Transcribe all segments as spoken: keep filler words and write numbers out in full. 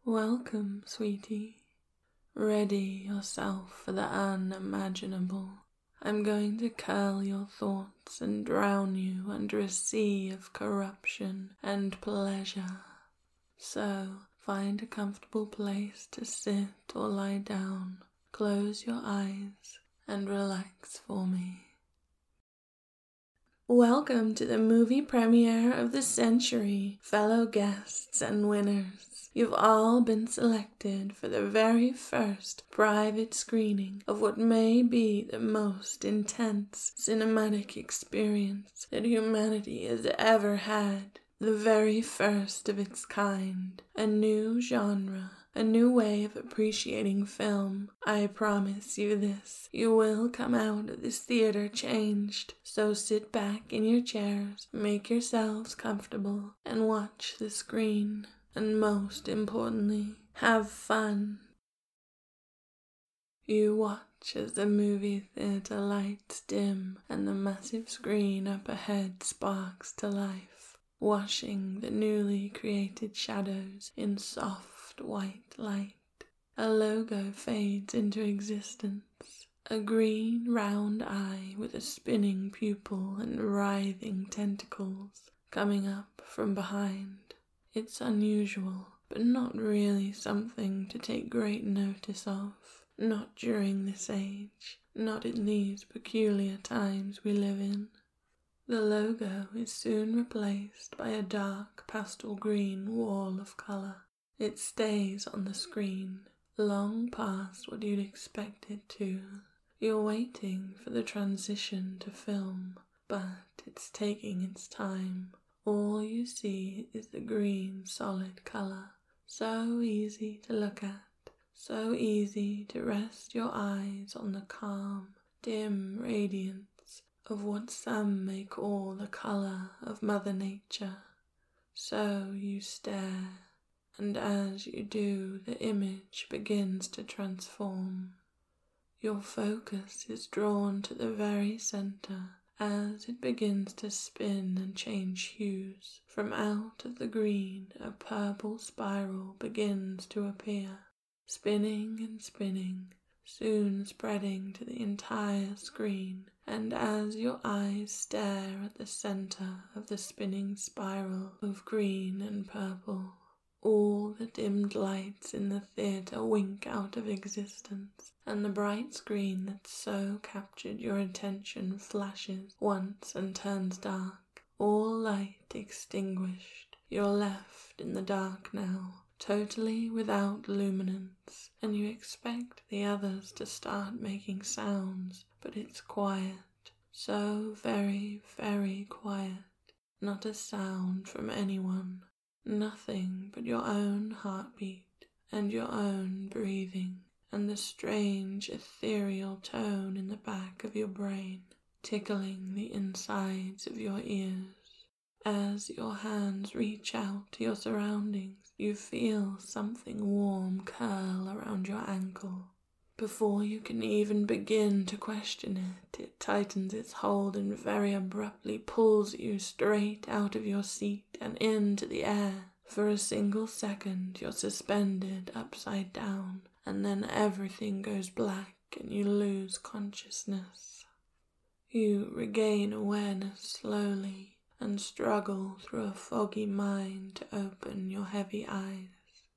Welcome, sweetie. Ready yourself for the unimaginable. I'm going to curl your thoughts and drown you under a sea of corruption and pleasure. So, find a comfortable place to sit or lie down, close your eyes, and relax for me. Welcome to the movie premiere of the century, fellow guests and winners. You've all been selected for the very first private screening of what may be the most intense cinematic experience that humanity has ever had. The very first of its kind, a new genre, a new way of appreciating film. I promise you this, you will come out of this theater changed. So sit back in your chairs, make yourselves comfortable, and watch the screen. And most importantly, have fun. You watch as the movie theater lights dim and the massive screen up ahead sparks to life, washing the newly created shadows in soft white light. A logo fades into existence, a green round eye with a spinning pupil and writhing tentacles coming up from behind. It's unusual, but not really something to take great notice of. Not during this age, not in these peculiar times we live in. The logo is soon replaced by a dark pastel green wall of colour. It stays on the screen, long past what you'd expect it to. You're waiting for the transition to film, but it's taking its time. All you see is the green solid colour, so easy to look at, so easy to rest your eyes on the calm, dim radiance of what some may call the colour of Mother Nature. So you stare, and as you do, the image begins to transform. Your focus is drawn to the very centre, as it begins to spin and change hues. From out of the green, a purple spiral begins to appear, spinning and spinning, soon spreading to the entire screen, and as your eyes stare at the center of the spinning spiral of green and purple, all the dimmed lights in the theatre wink out of existence, and the bright screen that so captured your attention flashes once and turns dark. All light extinguished. You're left in the dark now, totally without luminance, and you expect the others to start making sounds, but it's quiet, so very, very quiet. Not a sound from anyone. Nothing but your own heartbeat and your own breathing and the strange ethereal tone in the back of your brain, tickling the insides of your ears. As your hands reach out to your surroundings, you feel something warm curl around your ankle. Before you can even begin to question it, it tightens its hold and very abruptly pulls you straight out of your seat and into the air. For a single second, you're suspended upside down, and then everything goes black and you lose consciousness. You regain awareness slowly and struggle through a foggy mind to open your heavy eyes.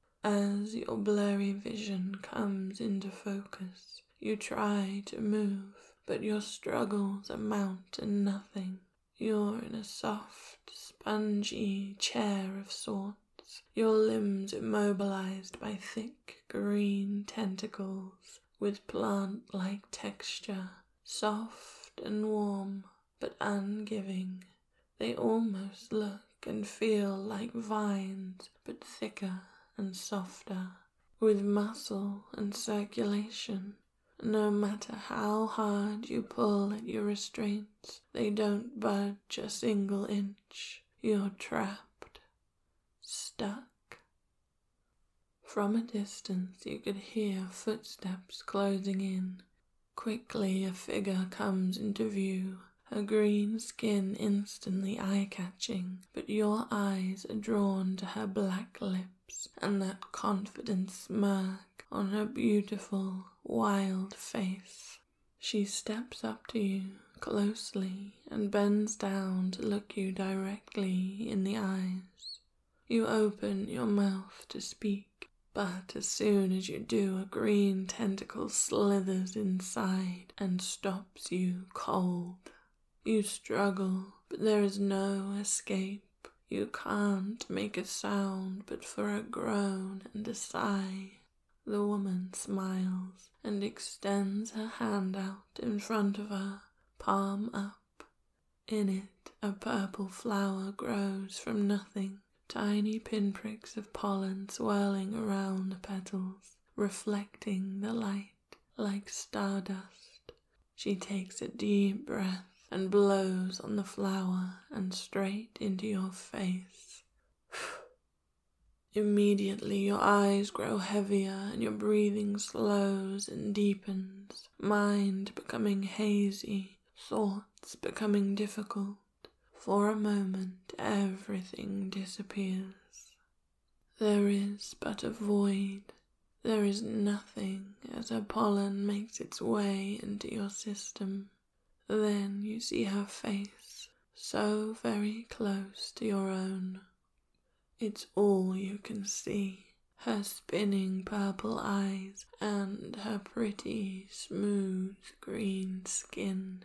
As your blurry vision comes into focus, you try to move, but your struggles amount to nothing. You're in a soft, spongy chair of sorts, your limbs immobilized by thick green tentacles with plant-like texture, soft and warm, but ungiving. They almost look and feel like vines, but thicker and softer, with muscle and circulation. No matter how hard you pull at your restraints, they don't budge a single inch. You're trapped, stuck. From a distance you could hear footsteps closing in. Quickly a figure comes into view, her green skin instantly eye-catching, but your eyes are drawn to her black lips and that confident smirk on her beautiful, wild face. She steps up to you closely and bends down to look you directly in the eyes. You open your mouth to speak, but as soon as you do, a green tentacle slithers inside and stops you cold. You struggle, but there is no escape. You can't make a sound but for a groan and a sigh. The woman smiles and extends her hand out in front of her, palm up. In it, a purple flower grows from nothing, tiny pinpricks of pollen swirling around the petals, reflecting the light like stardust. She takes a deep breath and blows on the flower and straight into your face. Immediately your eyes grow heavier and your breathing slows and deepens, mind becoming hazy, thoughts becoming difficult. For a moment everything disappears. There is but a void. There is nothing as her pollen makes its way into your system. Then you see her face, so very close to your own. It's all you can see, her spinning purple eyes and her pretty, smooth green skin.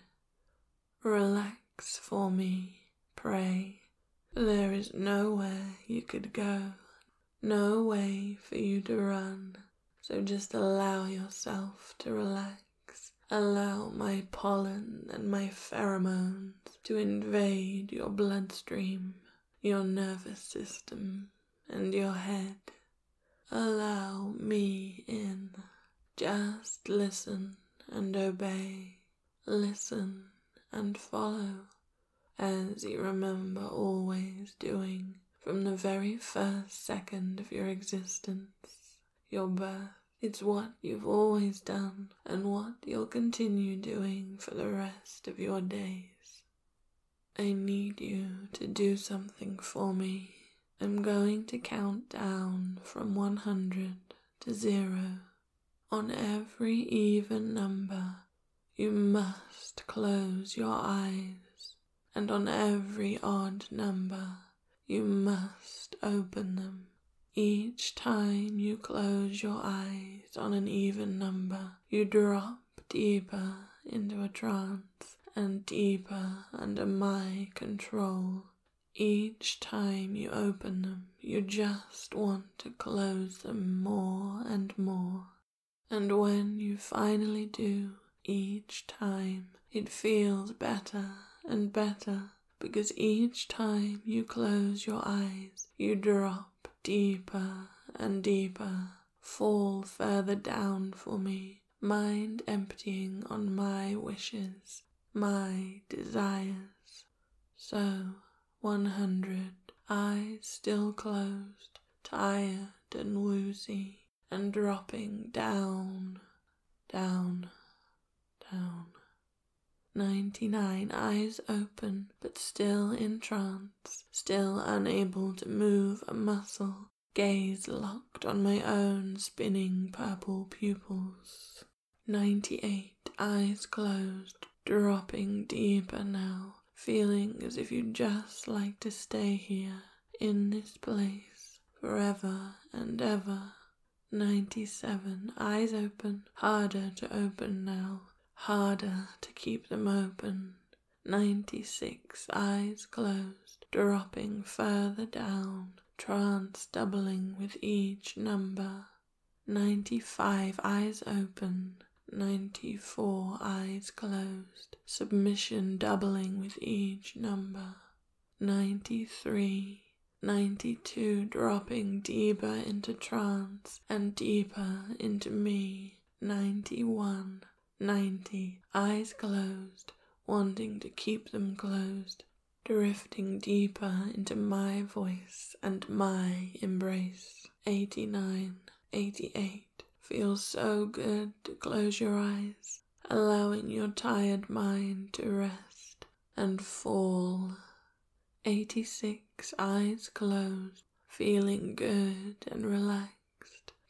Relax for me, pray. There is nowhere you could go, no way for you to run, so just allow yourself to relax. Allow my pollen and my pheromones to invade your bloodstream, your nervous system, and your head. Allow me in. Just listen and obey. Listen and follow, as you remember always doing from the very first second of your existence, your birth. It's what you've always done and what you'll continue doing for the rest of your days. I need you to do something for me. I'm going to count down from one hundred to zero. On every even number, you must close your eyes, and on every odd number, you must open them. Each time you close your eyes on an even number, you drop deeper into a trance and deeper under my control. Each time you open them, you just want to close them more and more. And when you finally do, each time it feels better and better, because each time you close your eyes, you drop deeper and deeper, fall further down for me, mind emptying on my wishes, my desires. So, one hundred, eyes still closed, tired and woozy, and dropping down, down, down. Ninety-nine, eyes open, but still in trance, still unable to move a muscle, gaze locked on my own spinning purple pupils. Ninety-eight, eyes closed, dropping deeper now, feeling as if you'd just like to stay here, in this place, forever and ever. Ninety-seven, eyes open, harder to open now, harder to keep them open. Ninety-six, eyes closed, dropping further down, trance doubling with each number. Ninety-five, eyes open. Ninety-four, eyes closed, submission doubling with each number. Ninety-three, ninety-two, dropping deeper into trance and deeper into me. Ninety-one, ninety, eyes closed, wanting to keep them closed, drifting deeper into my voice and my embrace. Eighty-nine, eighty-eight, feels so good to close your eyes, allowing your tired mind to rest and fall. Eighty-six, eyes closed, feeling good and relaxed.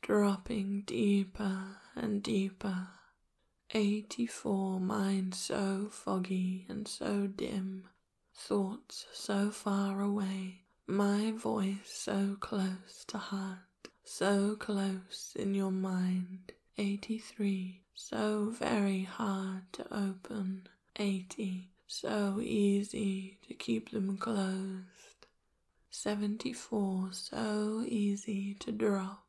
dropping deeper and deeper. eighty-four, mind so foggy and so dim, thoughts so far away, my voice so close to heart, so close in your mind. eighty-three, so very hard to open. eighty, so easy to keep them closed. seventy-four, so easy to drop.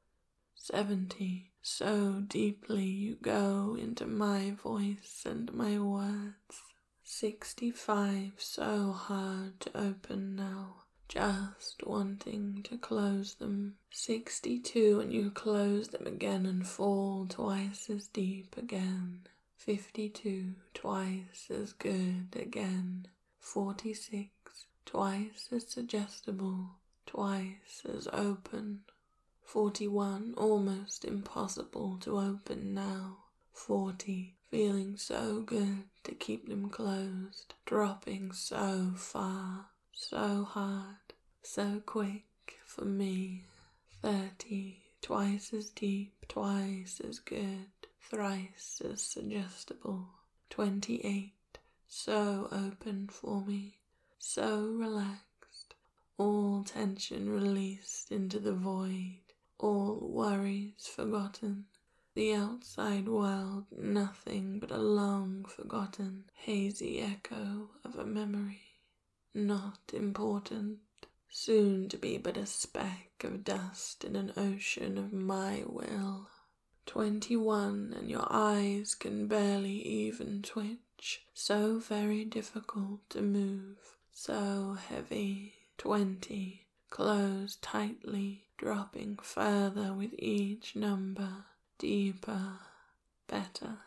seventy, so deeply you go into my voice and my words. sixty-five, so hard to open now, just wanting to close them. sixty-two, and you close them again and fall twice as deep again. fifty-two, twice as good again. forty-six, twice as suggestible, twice as open. forty-one, almost impossible to open now. forty, feeling so good to keep them closed, dropping so far, so hard, so quick for me. thirty, twice as deep, twice as good, thrice as suggestible. twenty-eight, so open for me, so relaxed, all tension released into the void, all worries forgotten, the outside world nothing but a long-forgotten, hazy echo of a memory, not important, soon to be but a speck of dust in an ocean of my will. Twenty-one, and your eyes can barely even twitch, so very difficult to move, so heavy. Twenty, closed tightly, dropping further with each number, deeper, better.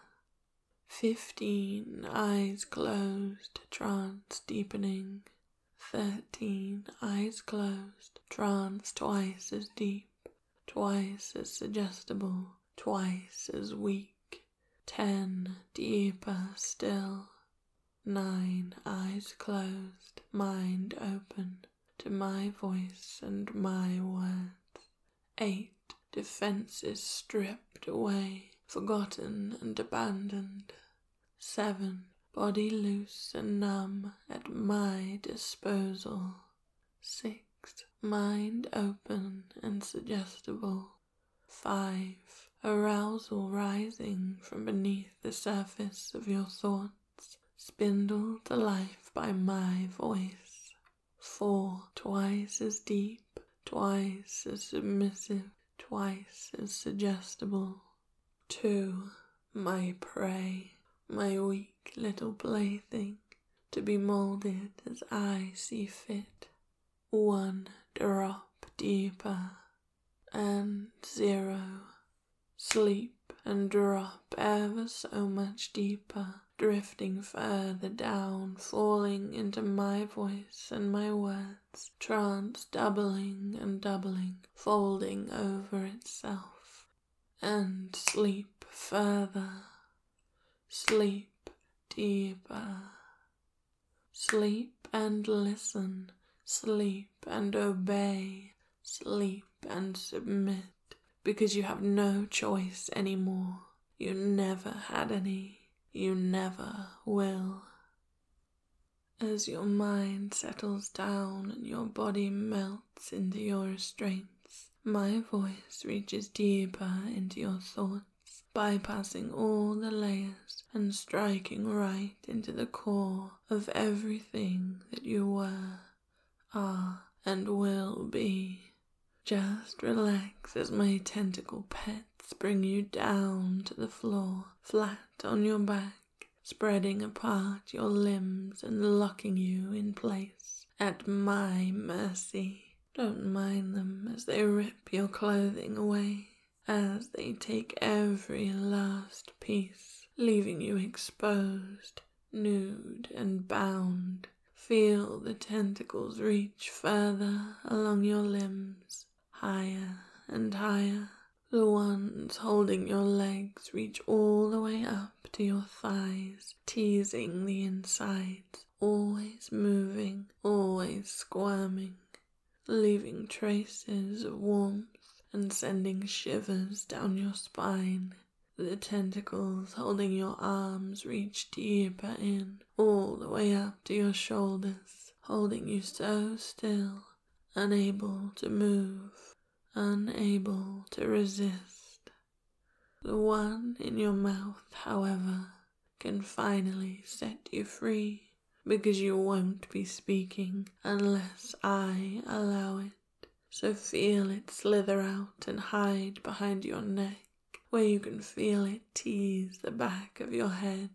Fifteen, eyes closed, trance deepening. Thirteen, eyes closed, trance twice as deep, twice as suggestible, twice as weak. Ten, deeper still. Nine, eyes closed, mind open to my voice and my words. Eight, defenses stripped away, forgotten and abandoned. Seven, body loose and numb at my disposal. Six, mind open and suggestible. Five, arousal rising from beneath the surface of your thoughts, spindled to life by my voice. Four, twice as deep, twice as submissive, twice as suggestible. Two, my prey, my weak little plaything, to be moulded as I see fit. One, drop deeper, and zero, sleep and drop ever so much deeper, drifting further down, falling into my voice and my words, trance doubling and doubling, folding over itself, and sleep further, sleep deeper, sleep and listen, sleep and obey, sleep and submit, because you have no choice anymore. You never had any. You never will. As your mind settles down and your body melts into your restraints, my voice reaches deeper into your thoughts, bypassing all the layers and striking right into the core of everything that you were, are, and will be. Just relax as my tentacle pets bring you down to the floor, flat on your back, spreading apart your limbs and locking you in place at my mercy. Don't mind them as they rip your clothing away, as they take every last piece, leaving you exposed, nude and bound. Feel the tentacles reach further along your limbs, higher and higher. The ones holding your legs reach all the way up to your thighs, teasing the insides, always moving, always squirming, leaving traces of warmth and sending shivers down your spine. The tentacles holding your arms reach deeper in, all the way up to your shoulders, holding you so still, unable to move, unable to resist. The one in your mouth, however, can finally set you free, because you won't be speaking unless I allow it. So feel it slither out and hide behind your neck, where you can feel it tease the back of your head.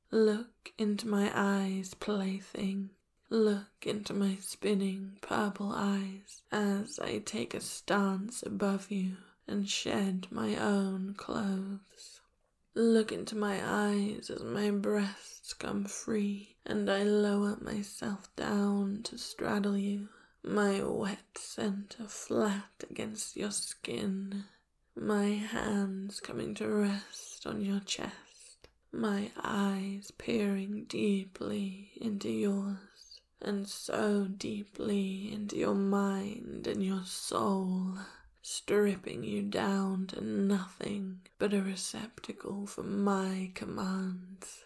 Look into my eyes, plaything. Look into my spinning purple eyes as I take a stance above you and shed my own clothes. Look into my eyes as my breasts come free and I lower myself down to straddle you, my wet center flat against your skin, my hands coming to rest on your chest, my eyes peering deeply into yours, and so deeply into your mind and your soul, stripping you down to nothing but a receptacle for my commands,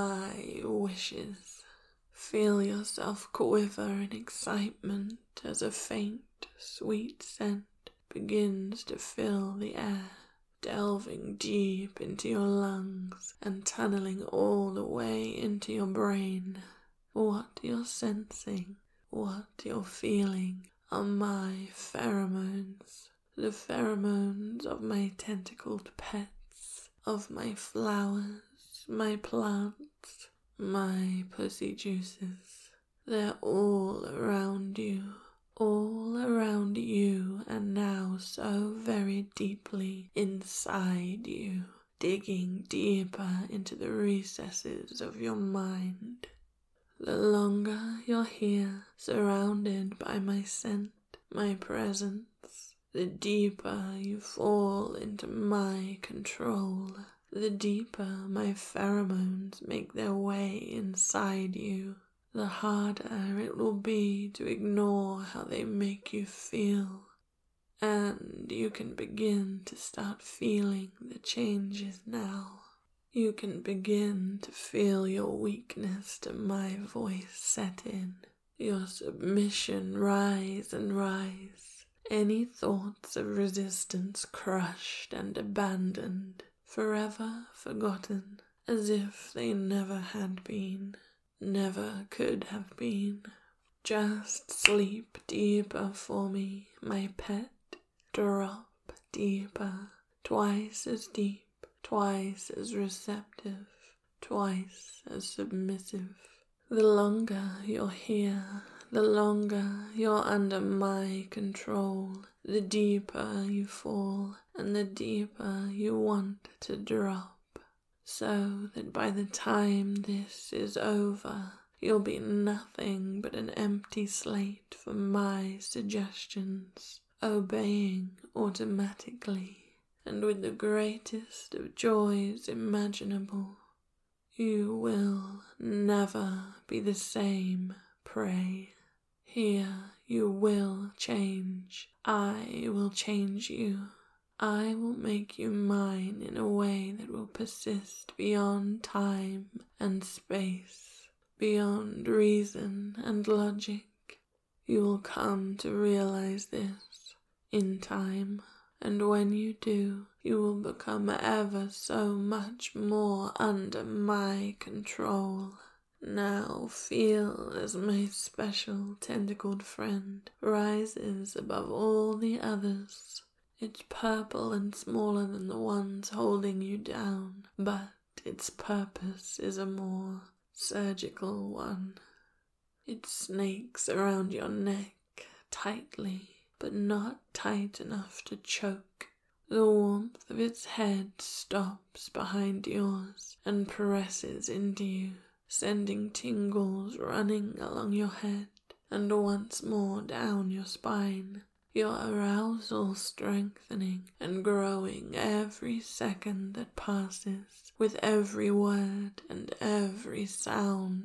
my wishes. Feel yourself quiver in excitement as a faint, sweet scent begins to fill the air, delving deep into your lungs and tunneling all the way into your brain. What you're sensing, what you're feeling are my pheromones, the pheromones of my tentacled pets, of my flowers, my plants, my pussy juices. They're all around you, all around you, and now so very deeply inside you, digging deeper into the recesses of your mind. The longer you're here, surrounded by my scent, my presence, the deeper you fall into my control, the deeper my pheromones make their way inside you, the harder it will be to ignore how they make you feel. And you can begin to start feeling the changes now. You can begin to feel your weakness to my voice set in, your submission rise and rise, any thoughts of resistance crushed and abandoned, forever forgotten, as if they never had been, never could have been. Just sleep deeper for me, my pet, drop deeper, twice as deep, twice as receptive, twice as submissive. The longer you're here, the longer you're under my control, the deeper you fall and the deeper you want to drop, so that by the time this is over, you'll be nothing but an empty slate for my suggestions, obeying automatically. And with the greatest of joys imaginable, you will never be the same prey. Here you will change. I will change you. I will make you mine in a way that will persist beyond time and space, beyond reason and logic. You will come to realize this in time. And when you do, you will become ever so much more under my control. Now feel as my special tentacled friend rises above all the others. It's purple and smaller than the ones holding you down, but its purpose is a more surgical one. It snakes around your neck tightly, but not tight enough to choke. The warmth of its head stops behind yours and presses into you, sending tingles running along your head and once more down your spine, your arousal strengthening and growing every second that passes, with every word and every sound.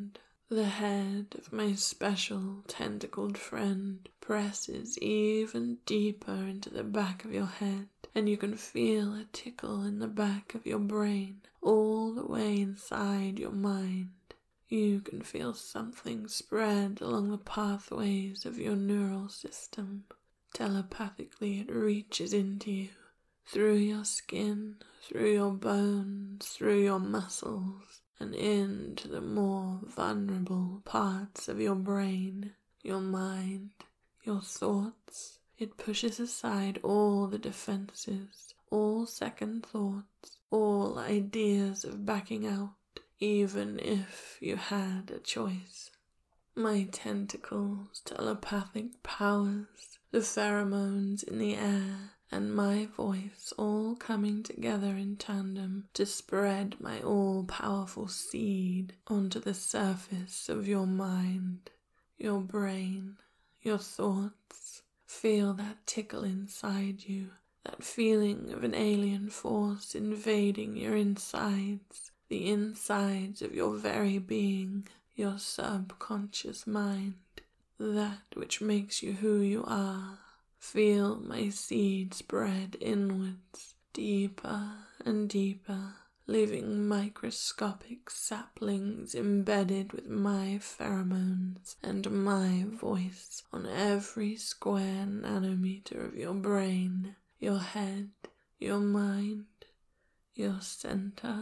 The head of my special tentacled friend presses even deeper into the back of your head, and you can feel a tickle in the back of your brain, all the way inside your mind. You can feel something spread along the pathways of your neural system. Telepathically it reaches into you, through your skin, through your bones, through your muscles, and into the more vulnerable parts of your brain, your mind, your thoughts. It pushes aside all the defenses, all second thoughts, all ideas of backing out, even if you had a choice. My tentacles, telepathic powers, the pheromones in the air, and my voice all coming together in tandem to spread my all-powerful seed onto the surface of your mind, your brain, your thoughts. Feel that tickle inside you, that feeling of an alien force invading your insides, the insides of your very being, your subconscious mind, that which makes you who you are. Feel my seed spread inwards, deeper and deeper, leaving microscopic saplings embedded with my pheromones and my voice on every square nanometer of your brain, your head, your mind, your center.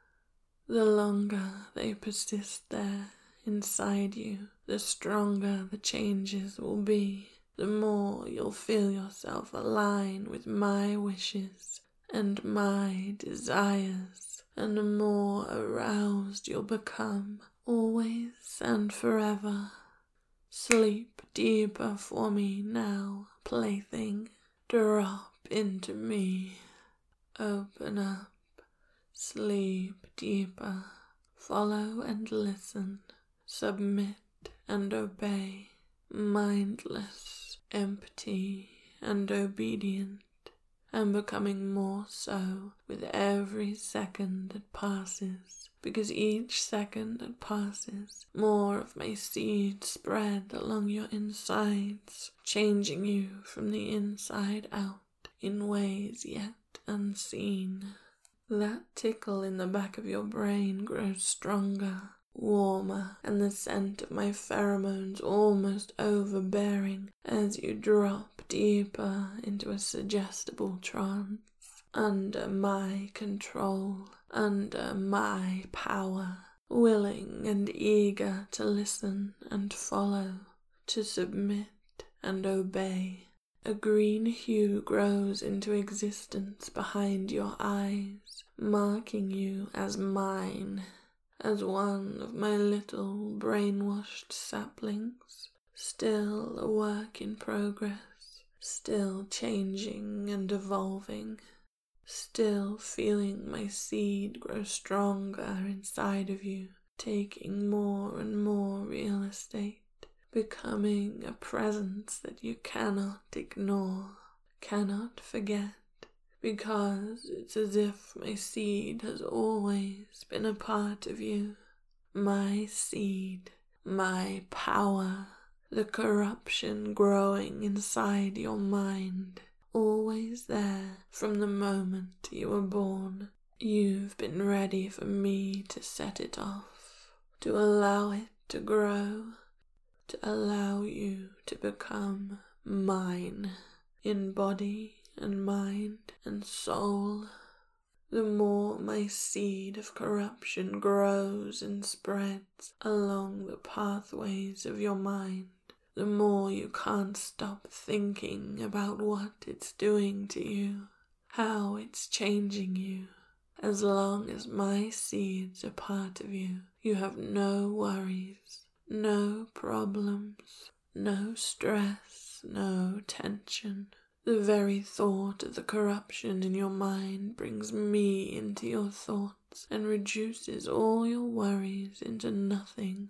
The longer they persist there inside you, the stronger the changes will be. The more you'll feel yourself align with my wishes and my desires, and the more aroused you'll become, always and forever. Sleep deeper for me now, plaything. Drop into me. Open up. Sleep deeper. Follow and listen. Submit and obey. Mindless, empty and obedient, and becoming more so with every second that passes, because each second that passes, more of my seed spread along your insides, changing you from the inside out in ways yet unseen. That tickle in the back of your brain grows stronger, warmer, and the scent of my pheromones almost overbearing as you drop deeper into a suggestible trance, under my control, under my power, willing and eager to listen and follow, to submit and obey. A green hue grows into existence behind your eyes, marking you as mine, as one of my little brainwashed saplings, still a work in progress, still changing and evolving, still feeling my seed grow stronger inside of you, taking more and more real estate, becoming a presence that you cannot ignore, cannot forget, because it's as if my seed has always been a part of you. My seed, my power, the corruption growing inside your mind, always there from the moment you were born. You've been ready for me to set it off, to allow it to grow, to allow you to become mine, in body and mind and soul. The more my seed of corruption grows and spreads along the pathways of your mind, the more you can't stop thinking about what it's doing to you, how it's changing you. As long as my seeds are part of you, you have no worries, no problems, no stress, no tension. The very thought of the corruption in your mind brings me into your thoughts and reduces all your worries into nothing.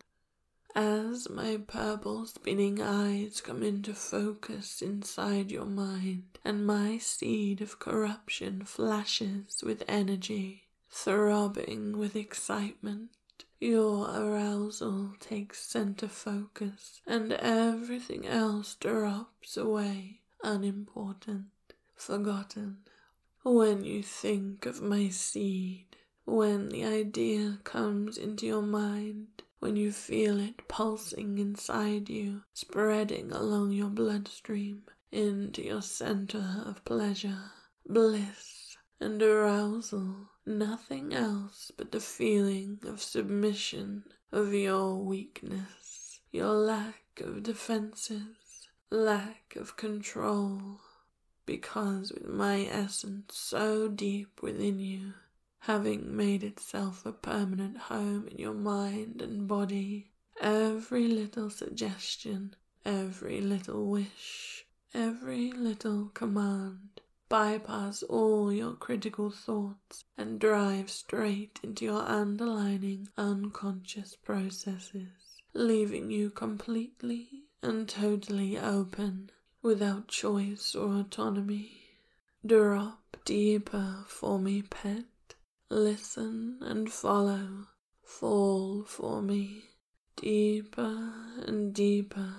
As my purple spinning eyes come into focus inside your mind, and my seed of corruption flashes with energy, throbbing with excitement, Your arousal takes center focus, and everything else drops away, unimportant, forgotten. When you think of my seed, when the idea comes into your mind, when you feel it pulsing inside you, spreading along your bloodstream into your center of pleasure, bliss, and arousal, nothing else but the feeling of submission, of your weakness, your lack of defenses, lack of control, because with my essence so deep within you, having made itself a permanent home in your mind and body, every little suggestion, every little wish, every little command bypass all your critical thoughts and drive straight into your underlying unconscious processes, leaving you completely and totally open, without choice or autonomy. Drop deeper for me, pet. Listen and follow. Fall for me, deeper and deeper,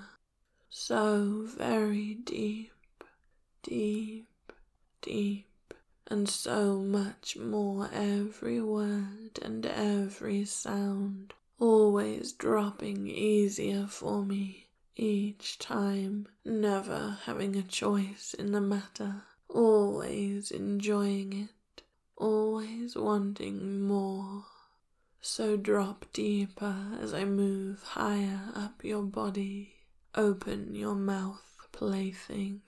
so very deep, deep, deep, and so much more every word and every sound, always dropping easier for me each time, never having a choice in the matter, always enjoying it, always wanting more. So drop deeper as I move higher up your body. Open your mouth, plaything.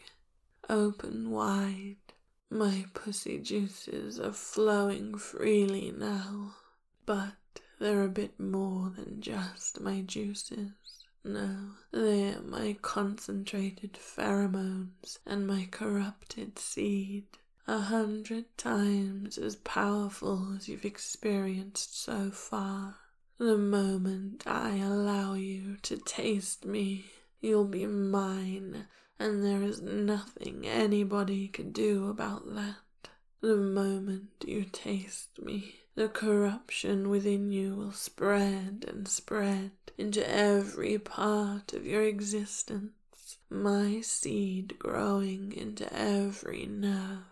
Open wide. My pussy juices are flowing freely now, but they're a bit more than just my juices. No, they're my concentrated pheromones and my corrupted seed, a hundred times as powerful as you've experienced so far. The moment I allow you to taste me, you'll be mine, and there is nothing anybody can do about that. The moment you taste me, the corruption within you will spread and spread into every part of your existence, my seed growing into every nerve,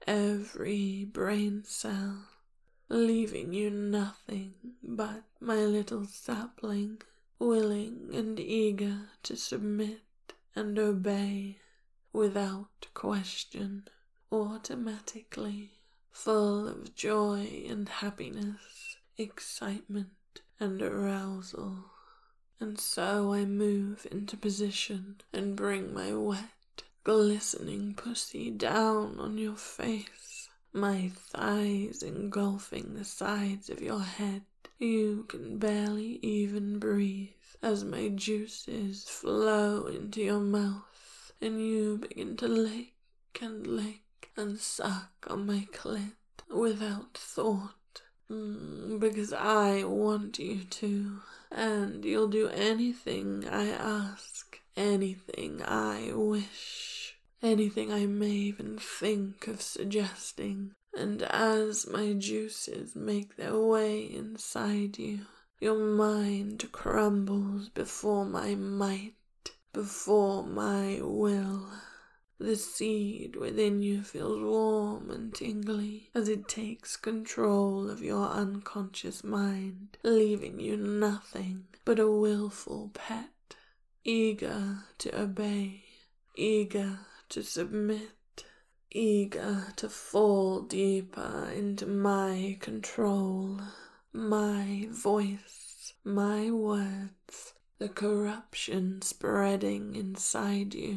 every brain cell, leaving you nothing but my little sapling, willing and eager to submit and obey without question, automatically, full of joy and happiness, excitement and arousal. And so I move into position and bring my wet, glistening pussy down on your face, my thighs engulfing the sides of your head. You can barely even breathe as my juices flow into your mouth, and you begin to lick and lick and suck on my clit without thought, mm, because I want you to, and you'll do anything I ask, anything I wish, anything I may even think of suggesting. And as my juices make their way inside you, your mind crumbles before my might, before my will. The seed within you feels warm and tingly as it takes control of your unconscious mind, leaving you nothing but a willful pet, eager to obey, eager to submit, eager to fall deeper into my control, my voice, my words, the corruption spreading inside you.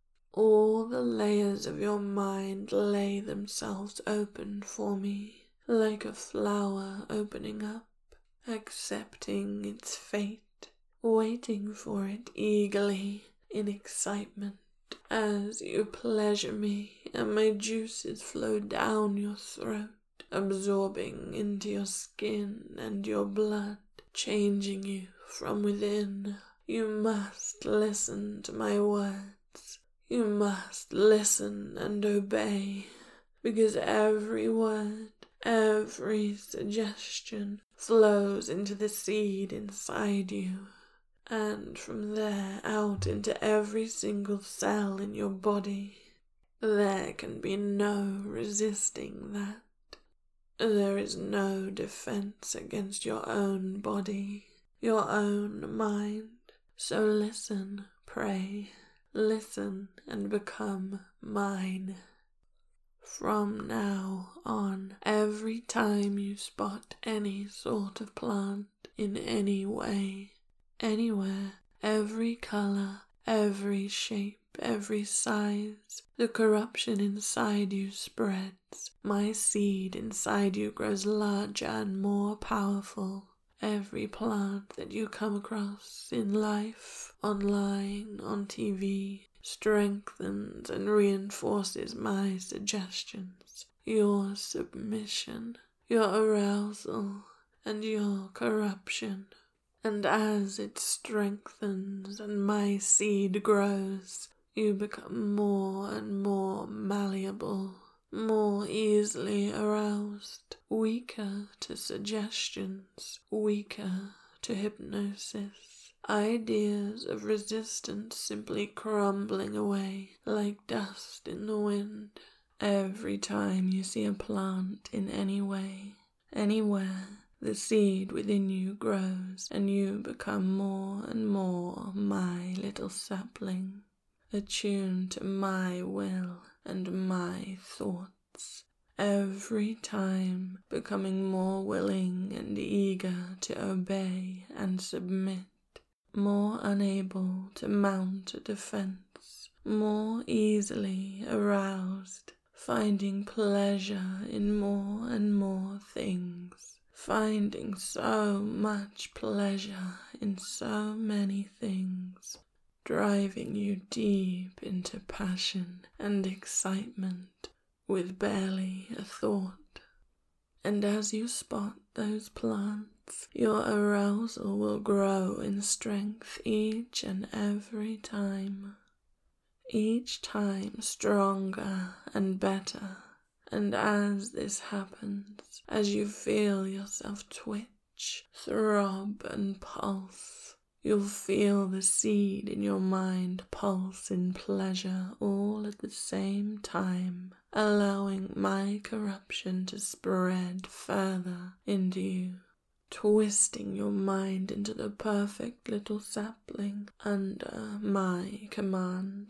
All the layers of your mind lay themselves open for me, like a flower opening up, accepting its fate, waiting for it eagerly in excitement. As you pleasure me and my juices flow down your throat, absorbing into your skin and your blood, changing you from within. You must listen to my words. You must listen and obey, because every word, every suggestion, flows into the seed inside you, and from there out into every single cell in your body. There can be no resisting that. There is no defense against your own body, your own mind. So listen, pray, listen and become mine. From now on, every time you spot any sort of plant in any way, anywhere, every color, every shape, every size, the corruption inside you spreads. My seed inside you grows larger and more powerful. Every plant that you come across in life, online, on T V, strengthens and reinforces my suggestions, your submission, your arousal, and your corruption. And as it strengthens and my seed grows, you become more and more malleable, more easily aroused, weaker to suggestions, weaker to hypnosis. Ideas of resistance simply crumbling away like dust in the wind. Every time you see a plant in any way, anywhere, the seed within you grows and you become more and more my little sapling, attuned to my will and my thoughts, every time becoming more willing and eager to obey and submit, more unable to mount a defense, more easily aroused, finding pleasure in more and more things, finding so much pleasure in so many things, driving you deep into passion and excitement with barely a thought. And as you spot those plants, your arousal will grow in strength each and every time, each time stronger and better. And as this happens, as you feel yourself twitch, throb and pulse, you'll feel the seed in your mind pulse in pleasure all at the same time, allowing my corruption to spread further into you, twisting your mind into the perfect little sapling under my command.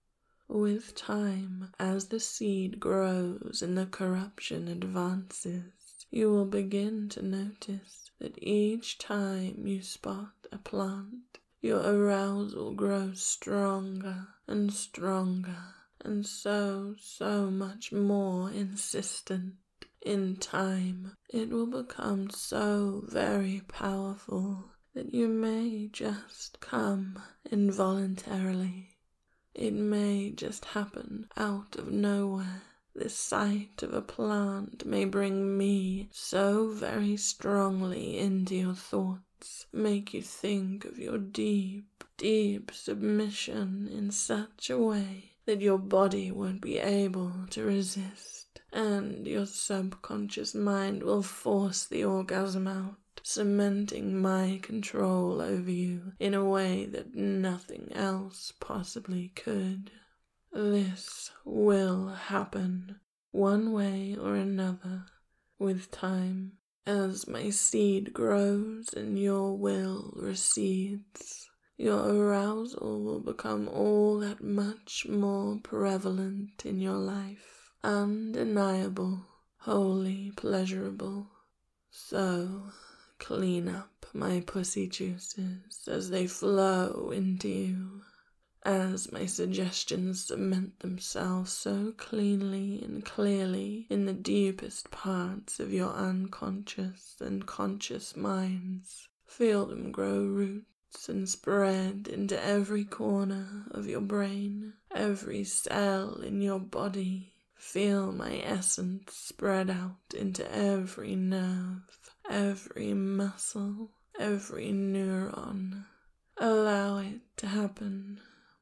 With time, as the seed grows and the corruption advances, you will begin to notice that each time you spot a plant, your arousal grows stronger and stronger, and so, so much more insistent. In time, it will become so very powerful that you may just come involuntarily. It may just happen out of nowhere. The sight of a plant may bring me so very strongly into your thoughts, make you think of your deep, deep submission in such a way that your body won't be able to resist, and your subconscious mind will force the orgasm out, cementing my control over you in a way that nothing else possibly could. This will happen, one way or another, with time, as my seed grows and your will recedes. Your arousal will become all that much more prevalent in your life, undeniable, wholly pleasurable. So, clean up my pussy juices as they flow into you, as my suggestions cement themselves so cleanly and clearly in the deepest parts of your unconscious and conscious minds. Feel them grow roots and spread into every corner of your brain, every cell in your body. Feel my essence spread out into every nerve, every muscle, every neuron. Allow it to happen.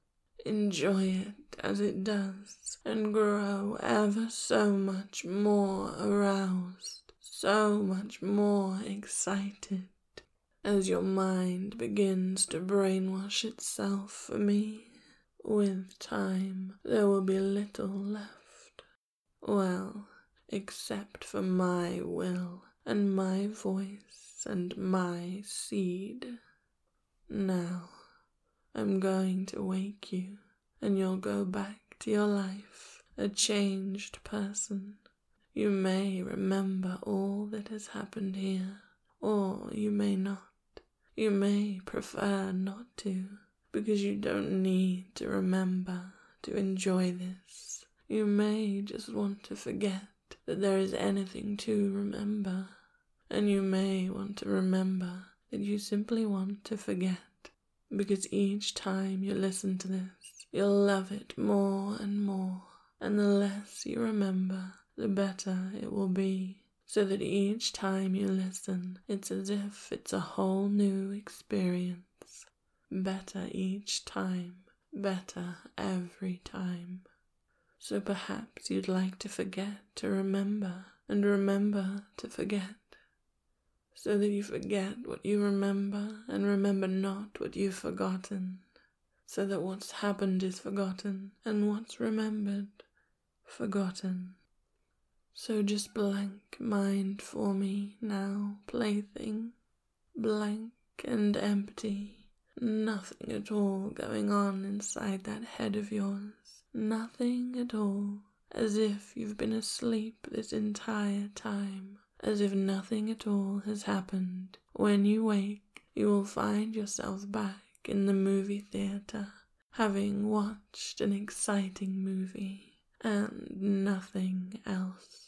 Enjoy it as it does, and grow ever so much more aroused, so much more excited, as your mind begins to brainwash itself for me. With time, there will be little left. Well, except for my will and my voice and my seed. Now, I'm going to wake you, and you'll go back to your life a changed person. You may remember all that has happened here, or you may not. You may prefer not to, because you don't need to remember to enjoy this. You may just want to forget that there is anything to remember, and you may want to remember that you simply want to forget, because each time you listen to this, you'll love it more and more, and the less you remember, the better it will be, so that each time you listen, it's as if it's a whole new experience. Better each time, better every time. So perhaps you'd like to forget to remember, and remember to forget, so that you forget what you remember, and remember not what you've forgotten, so that what's happened is forgotten, and what's remembered, forgotten. So just blank mind for me now, plaything, blank and empty, nothing at all going on inside that head of yours, nothing at all, as if you've been asleep this entire time, as if nothing at all has happened. When you wake, you will find yourself back in the movie theater, having watched an exciting movie, and nothing else.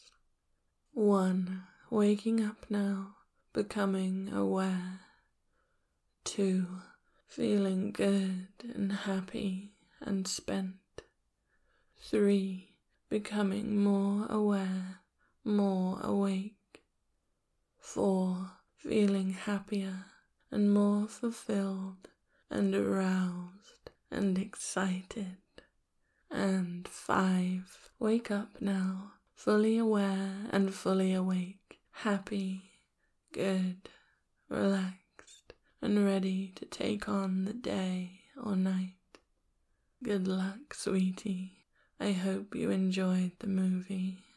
One, waking up now, becoming aware. Two, feeling good and happy and spent. Three, becoming more aware, more awake. Four, feeling happier and more fulfilled and aroused and excited. And five, wake up now, fully aware and fully awake, happy, good, relaxed, and ready to take on the day or night. Good luck, sweetie. I hope you enjoyed the movie.